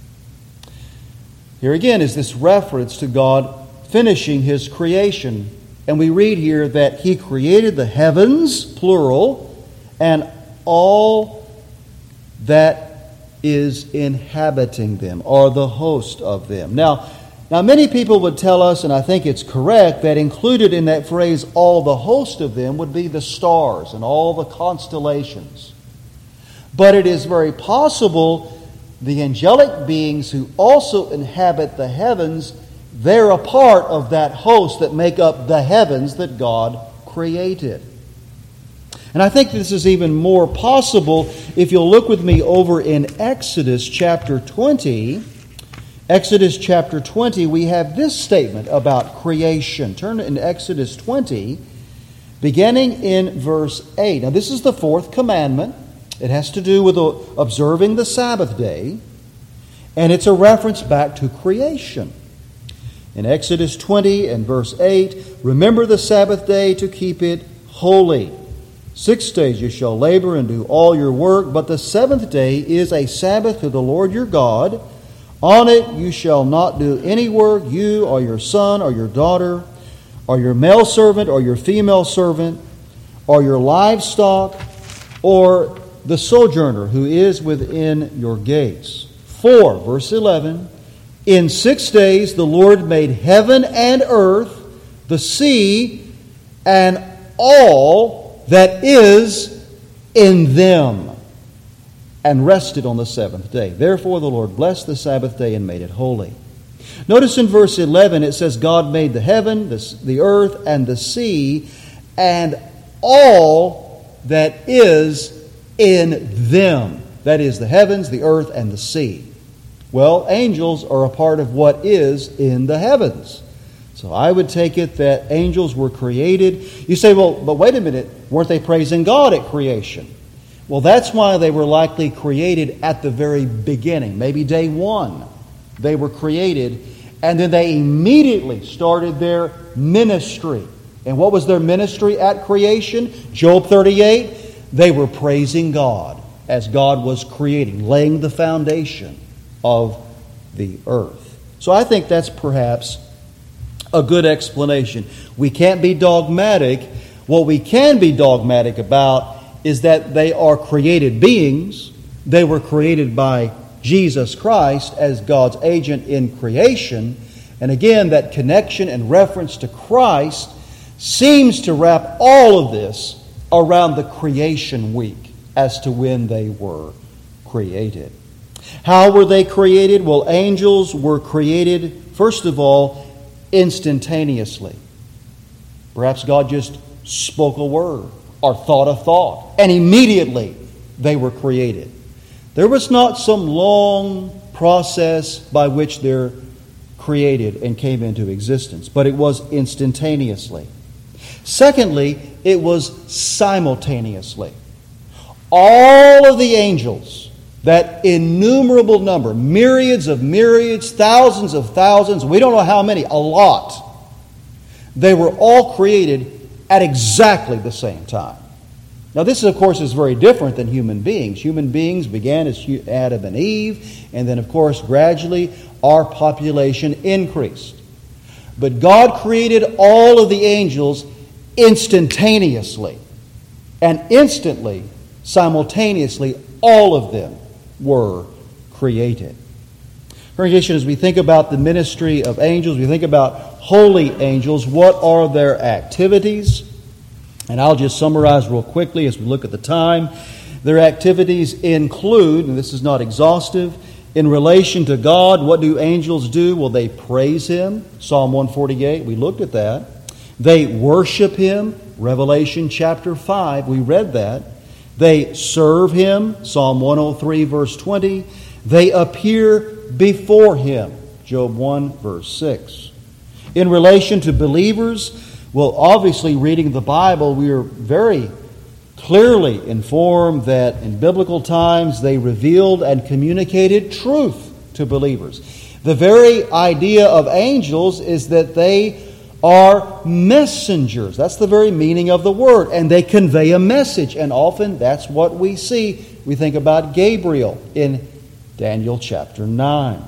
Here again is this reference to God finishing His creation. And we read here that He created the heavens, plural, and all that is inhabiting them, or the host of them. Now, many people would tell us, and I think it's correct, that included in that phrase, all the host of them, would be the stars and all the constellations. But it is very possible the angelic beings who also inhabit the heavens, they're a part of that host that make up the heavens that God created. And I think this is even more possible if you'll look with me over in Exodus chapter 20. Exodus chapter 20, we have this statement about creation. Turn in Exodus 20, beginning in verse 8. Now this is the fourth commandment. It has to do with observing the Sabbath day, and it's a reference back to creation. In Exodus 20 and verse 8, remember the Sabbath day to keep it holy. 6 days you shall labor and do all your work, but the seventh day is a Sabbath to the Lord your God. On it you shall not do any work, you or your son or your daughter, or your male servant, or your female servant, or your livestock, or the sojourner who is within your gates. For, verse 11, in 6 days the Lord made heaven and earth, the sea, and all that is in them, and rested on the seventh day. Therefore the Lord blessed the Sabbath day and made it holy. Notice in verse 11 it says God made the heaven, the earth, and the sea, and all that is in them. That is the heavens, the earth, and the sea. Well, angels are a part of what is in the heavens. So I would take it that angels were created. You say, well, but wait a minute, weren't they praising God at creation? Well, that's why they were likely created at the very beginning, maybe day one. They were created, and then they immediately started their ministry. And what was their ministry at creation? Job 38, they were praising God as God was creating, laying the foundation of the earth. So I think that's perhaps a good explanation. We can't be dogmatic. What we can be dogmatic about is that they are created beings. They were created by Jesus Christ as God's agent in creation. And again, that connection and reference to Christ seems to wrap all of this around the creation week as to when they were created. How were they created? Well, angels were created, first of all, instantaneously. Perhaps God just spoke a word or thought a thought, and immediately they were created. There was not some long process by which they're created and came into existence, but it was instantaneously. Secondly, it was simultaneously. All of the angels, that innumerable number, myriads of myriads, thousands of thousands, we don't know how many, a lot, they were all created at exactly the same time. Now this, of course, is very different than human beings. Human beings began as Adam and Eve, and then, of course, gradually our population increased. But God created all of the angels instantaneously. And instantly, simultaneously, all of them were created. Congregation, as we think about the ministry of angels, we think about holy angels, what are their activities? And I'll just summarize real quickly as we look at the time. Their activities include, and this is not exhaustive, in relation to God, what do angels do? Well, they praise Him. Psalm 148, we looked at that. They worship Him. Revelation chapter 5, we read that. They serve Him. Psalm 103, verse 20. They appear before Him. Job 1, verse 6. In relation to believers, well, obviously, reading the Bible, we are very clearly informed that in biblical times they revealed and communicated truth to believers. The very idea of angels is that they are messengers. That's the very meaning of the word. And they convey a message. And often that's what we see. We think about Gabriel in Daniel chapter 9.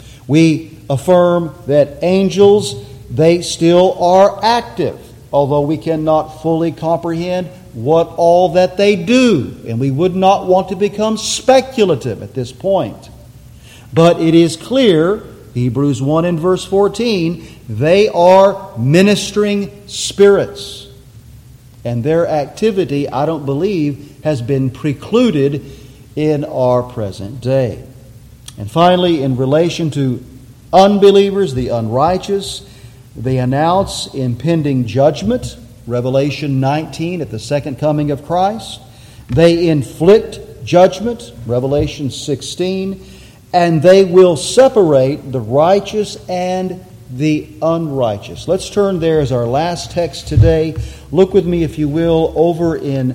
We affirm that angels, they still are active, although we cannot fully comprehend what all that they do. And we would not want to become speculative at this point. But it is clear, Hebrews 1 and verse 14, they are ministering spirits. And their activity, I don't believe, has been precluded in our present day. And finally, in relation to unbelievers, the unrighteous, they announce impending judgment, Revelation 19, at the second coming of Christ. They inflict judgment, Revelation 16, and they will separate the righteous and the unrighteous. Let's turn there as our last text today. Look with me, if you will, over in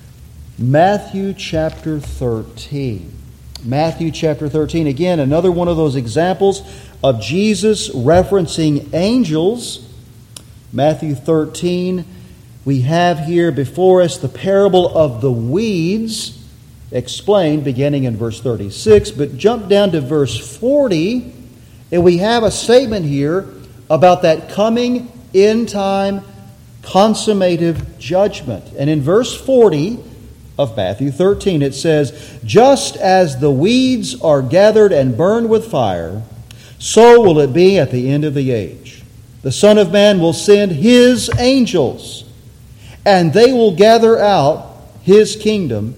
Matthew chapter 13. Matthew chapter 13. Again, another one of those examples of Jesus referencing angels. Matthew 13, we have here before us the parable of the weeds, explained beginning in verse 36, but jump down to verse 40, and we have a statement here about that coming end-time consummative judgment. And in verse 40 of Matthew 13 it says, "Just as the weeds are gathered and burned with fire, so will it be at the end of the age. The Son of Man will send His angels, and they will gather out of His kingdom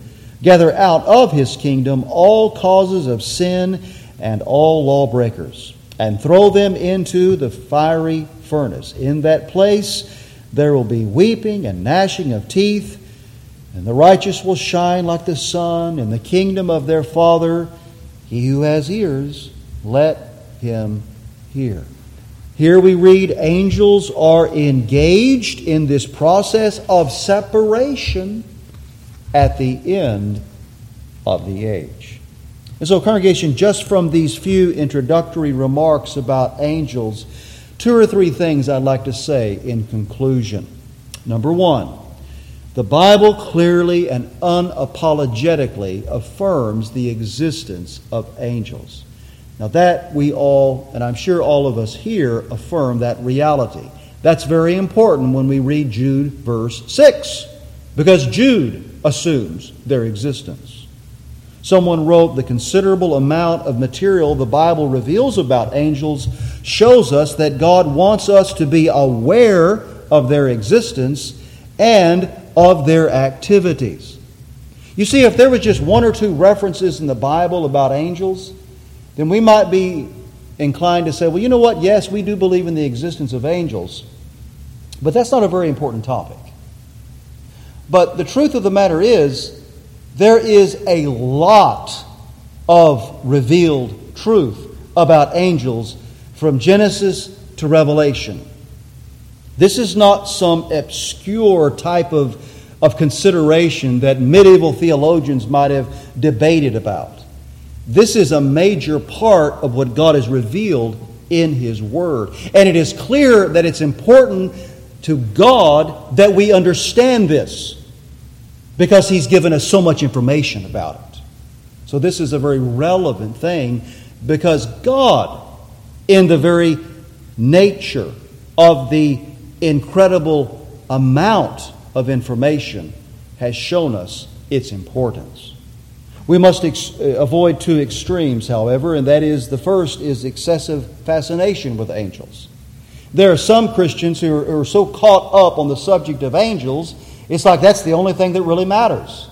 all causes of sin and all lawbreakers, and throw them into the fiery furnace. In that place there will be weeping and gnashing of teeth, and the righteous will shine like the sun in the kingdom of their Father. He who has ears, let him hear." Here we read angels are engaged in this process of separation at the end of the age. And so, congregation, just from these few introductory remarks about angels, 2 or 3 things I'd like to say in conclusion. Number 1, the Bible clearly and unapologetically affirms the existence of angels. Now that we all, and I'm sure all of us here, affirm that reality. That's very important when we read Jude verse 6, because Jude assumes their existence. Someone wrote, "The considerable amount of material the Bible reveals about angels shows us that God wants us to be aware of their existence and of their activities." You see, if there was just 1 or 2 references in the Bible about angels, then we might be inclined to say, well, you know what? Yes, we do believe in the existence of angels, but that's not a very important topic. But the truth of the matter is, there is a lot of revealed truth about angels from Genesis to Revelation. This is not some obscure type of consideration that medieval theologians might have debated about. This is a major part of what God has revealed in His Word. And it is clear that it's important to God that we understand this, because He's given us so much information about it. So this is a very relevant thing, because God, in the very nature of the incredible amount of information, has shown us its importance. We must avoid 2 extremes, however, and that is, the first is excessive fascination with angels. There are some Christians who are so caught up on the subject of angels, it's like that's the only thing that really matters.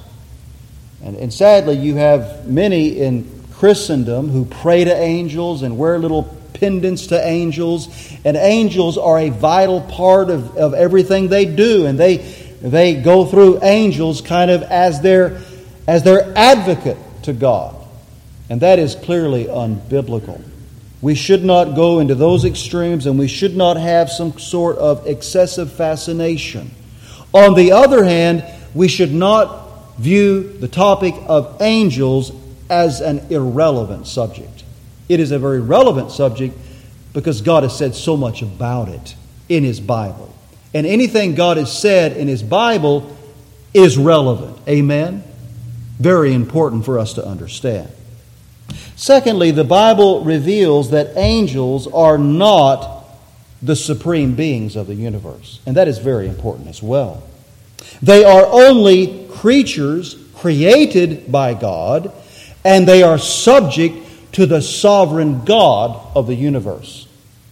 And sadly, you have many in Christendom who pray to angels and wear little pendants to angels, and angels are a vital part of everything they do, and they go through angels kind of as their advocate to God. And that is clearly unbiblical. We should not go into those extremes, and we should not have some sort of excessive fascination. On the other hand, we should not view the topic of angels as an irrelevant subject. It is a very relevant subject because God has said so much about it in His Bible. And anything God has said in His Bible is relevant. Amen? Very important for us to understand. Secondly, the Bible reveals that angels are not the supreme beings of the universe. And that is very important as well. They are only creatures created by God, and they are subject to the sovereign God of the universe.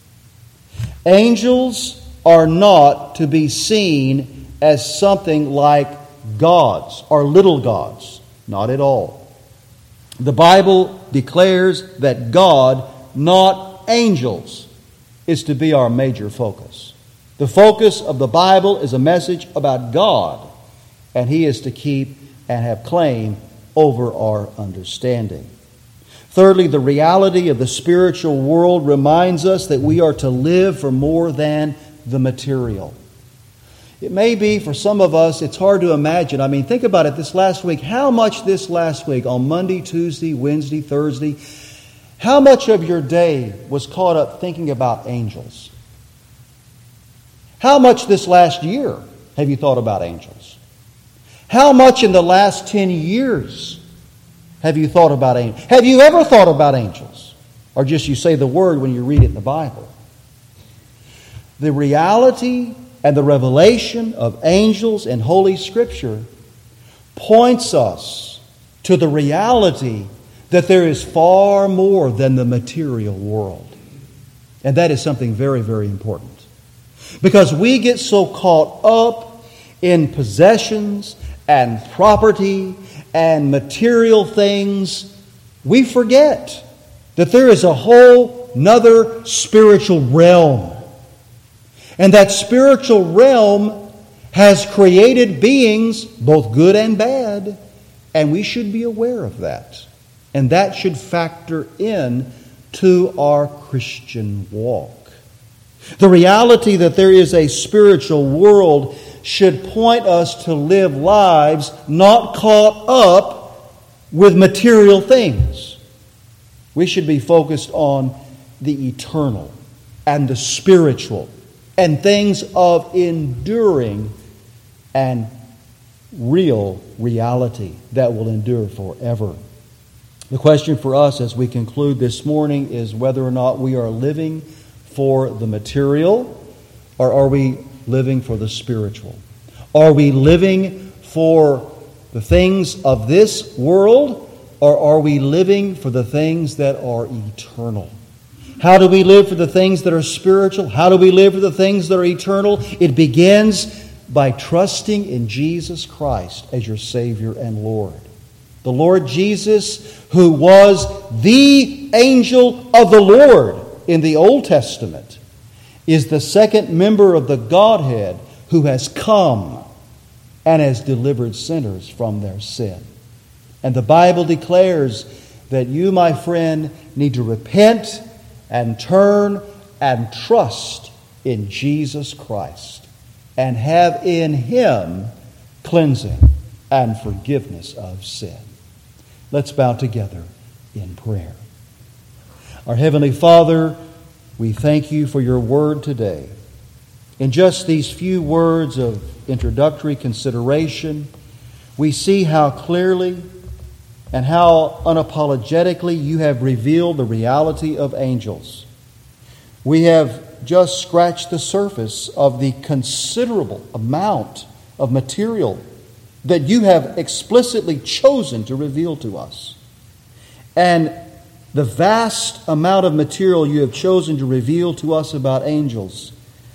Angels are not to be seen as something like gods or little gods. Not at all. The Bible declares that God, not angels, is to be our major focus. The focus of the Bible is a message about God, and He is to keep and have claim over our understanding. Thirdly, the reality of the spiritual world reminds us that we are to live for more than the material. It may be for some of us, it's hard to imagine. I mean, think about it this last week. How much this last week, on Monday, Tuesday, Wednesday, Thursday, how much of your day was caught up thinking about angels? How much this last year have you thought about angels? How much in the last 10 years have you thought about angels? Have you ever thought about angels? Or just you say the word when you read it in the Bible? The reality and the revelation of angels in Holy Scripture points us to the reality that there is far more than the material world. And that is something very, very important. Because we get so caught up in possessions and property and material things, we forget that there is a whole nother spiritual realm. And that spiritual realm has created beings, both good and bad, and we should be aware of that. And that should factor in to our Christian walk. The reality that there is a spiritual world should point us to live lives not caught up with material things. We should be focused on the eternal and the spiritual and things of enduring and real reality that will endure forever. The question for us as we conclude this morning is whether or not we are living for the material, or are we living for the spiritual? Are we living for the things of this world, or are we living for the things that are eternal? How do we live for the things that are spiritual? How do we live for the things that are eternal? It begins by trusting in Jesus Christ as your Savior and Lord. The Lord Jesus, who was the angel of the Lord in the Old Testament, is the second member of the Godhead who has come and has delivered sinners from their sin. And the Bible declares that you, my friend, need to repent and turn and trust in Jesus Christ and have in Him cleansing and forgiveness of sin. Let's bow together in prayer. Our Heavenly Father, we thank You for Your Word today. In just these few words of introductory consideration, we see how clearly and how unapologetically You have revealed the reality of angels. We have just scratched the surface of the considerable amount of material that You have explicitly chosen to reveal to us. And the vast amount of material You have chosen to reveal to us about angels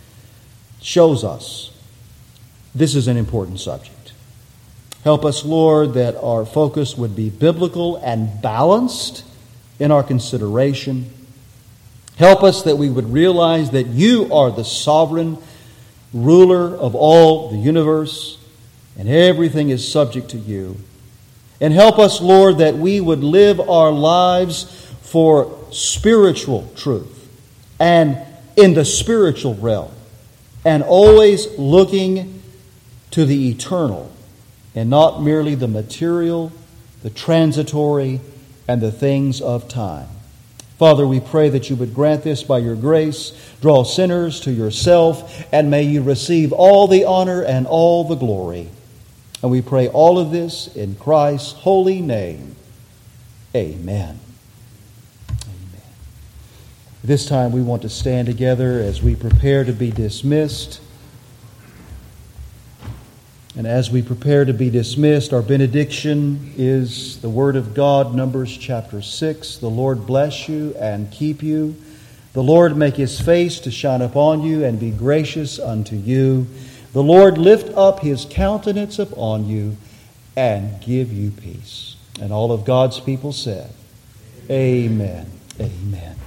shows us this is an important subject. Help us, Lord, that our focus would be biblical and balanced in our consideration. Help us that we would realize that You are the sovereign ruler of all the universe, and everything is subject to You. And help us, Lord, that we would live our lives for spiritual truth and in the spiritual realm, and always looking to the eternal and not merely the material, the transitory, and the things of time. Father, we pray that You would grant this by Your grace, draw sinners to Yourself, and may You receive all the honor and all the glory. And we pray all of this in Christ's holy name. Amen. Amen. This time we want to stand together as we prepare to be dismissed. And as we prepare to be dismissed, our benediction is the Word of God, Numbers chapter 6. The Lord bless you and keep you. The Lord make His face to shine upon you and be gracious unto you. The Lord lift up His countenance upon you and give you peace. And all of God's people said, Amen. Amen.